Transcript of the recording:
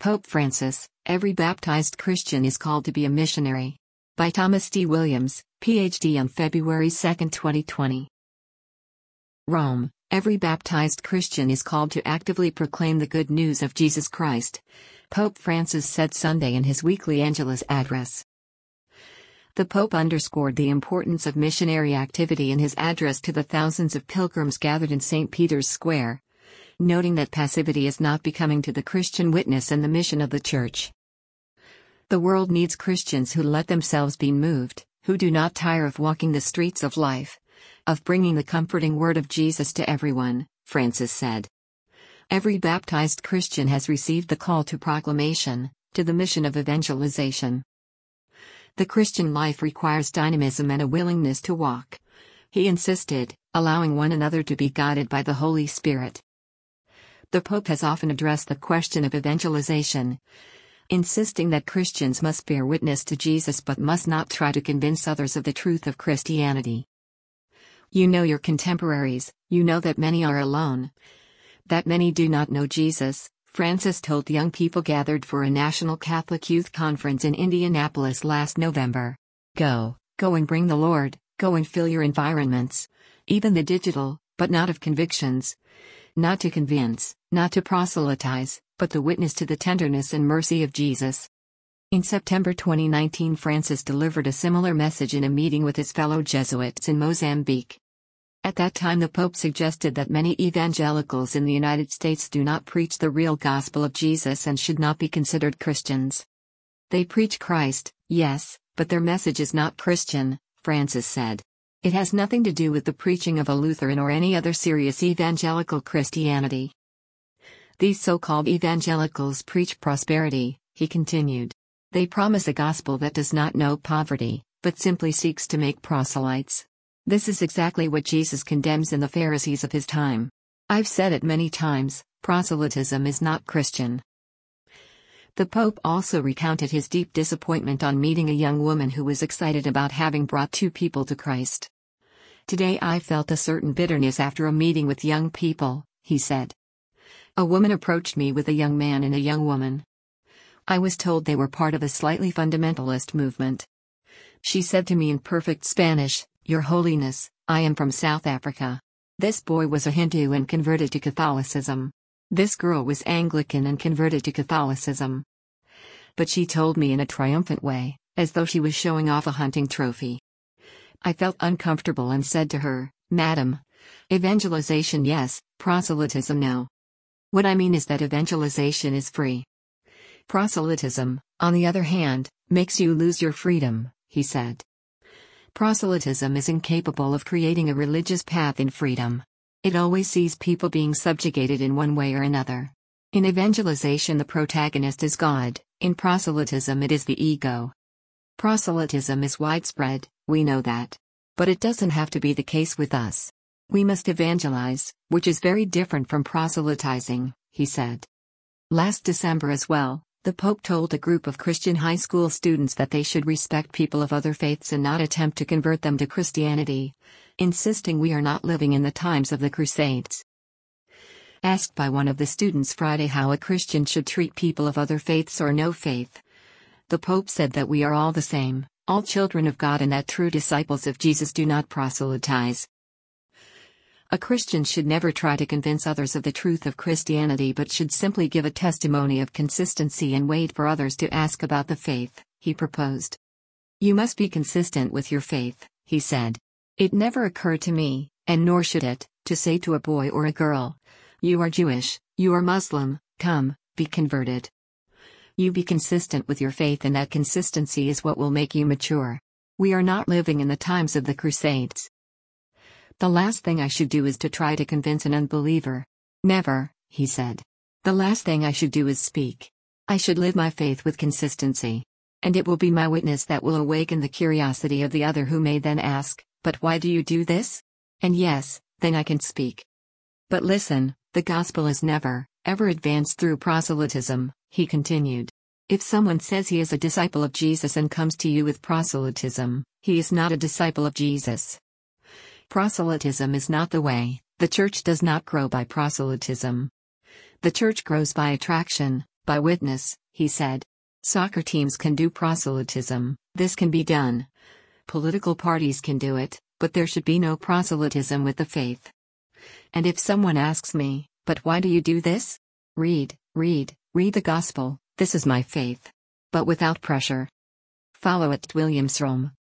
Pope Francis, every baptized Christian is called to be a missionary. By Thomas D. Williams, Ph.D. on February 2, 2020. Rome, every baptized Christian is called to actively proclaim the good news of Jesus Christ, Pope Francis said Sunday in his weekly Angelus address. The Pope underscored the importance of missionary activity in his address to the thousands of pilgrims gathered in St. Peter's Square, noting that passivity is not becoming to the Christian witness and the mission of the Church. The world needs Christians who let themselves be moved, who do not tire of walking the streets of life, of bringing the comforting word of Jesus to everyone, Francis said. Every baptized Christian has received the call to proclamation, to the mission of evangelization. The Christian life requires dynamism and a willingness to walk, he insisted, allowing one another to be guided by the Holy Spirit. The Pope has often addressed the question of evangelization, insisting that Christians must bear witness to Jesus but must not try to convince others of the truth of Christianity. You know your contemporaries, you know that many are alone, that many do not know Jesus, Francis told young people gathered for a National Catholic Youth Conference in Indianapolis last November. Go and bring the Lord, go and fill your environments, even the digital, but not of convictions. Not to convince, not to proselytize, but the witness to the tenderness and mercy of Jesus. In September 2019, Francis delivered a similar message in a meeting with his fellow Jesuits in Mozambique. At that time, the Pope suggested that many evangelicals in the United States do not preach the real gospel of Jesus and should not be considered Christians. They preach Christ, yes, but their message is not Christian, Francis said. It has nothing to do with the preaching of a Lutheran or any other serious evangelical Christianity. These so-called evangelicals preach prosperity, he continued. They promise a gospel that does not know poverty, but simply seeks to make proselytes. This is exactly what Jesus condemns in the Pharisees of his time. I've said it many times, proselytism is not Christian. The Pope also recounted his deep disappointment on meeting a young woman who was excited about having brought 2 people to Christ. Today I felt a certain bitterness after a meeting with young people, he said. A woman approached me with a young man and a young woman. I was told they were part of a slightly fundamentalist movement. She said to me in perfect Spanish, "Your Holiness, I am from South Africa." This boy was a Hindu and converted to Catholicism. This girl was Anglican and converted to Catholicism. But she told me in a triumphant way, as though she was showing off a hunting trophy. I felt uncomfortable and said to her, "Madam, evangelization yes, proselytism no. What I mean is that evangelization is free. Proselytism, on the other hand, makes you lose your freedom," he said. Proselytism is incapable of creating a religious path in freedom. It always sees people being subjugated in one way or another. In evangelization the protagonist is God, in proselytism it is the ego. Proselytism is widespread, we know that. But it doesn't have to be the case with us. We must evangelize, which is very different from proselytizing, he said. Last December as well, the Pope told a group of Christian high school students that they should respect people of other faiths and not attempt to convert them to Christianity, insisting we are not living in the times of the Crusades. Asked by one of the students Friday how a Christian should treat people of other faiths or no faith, the Pope said that we are all the same, all children of God, and that true disciples of Jesus do not proselytize. A Christian should never try to convince others of the truth of Christianity but should simply give a testimony of consistency and wait for others to ask about the faith, he proposed. You must be consistent with your faith, he said. It never occurred to me, and nor should it, to say to a boy or a girl, "You are Jewish, you are Muslim, come, be converted." You be consistent with your faith, and that consistency is what will make you mature. We are not living in the times of the Crusades. The last thing I should do is to try to convince an unbeliever. Never, he said. The last thing I should do is speak. I should live my faith with consistency. And it will be my witness that will awaken the curiosity of the other, who may then ask, "But why do you do this?" And yes, then I can speak. But listen, the gospel is never, ever advanced through proselytism, he continued. If someone says he is a disciple of Jesus and comes to you with proselytism, he is not a disciple of Jesus. Proselytism is not the way. The Church does not grow by proselytism. The Church grows by attraction, By witness, he said. Soccer teams can do proselytism, this can be done. Political parties can do it, but there should be no proselytism with the faith. And if someone asks me, but why do you do this? Read the gospel, this is my faith. But without pressure. Follow @WilliamsRome.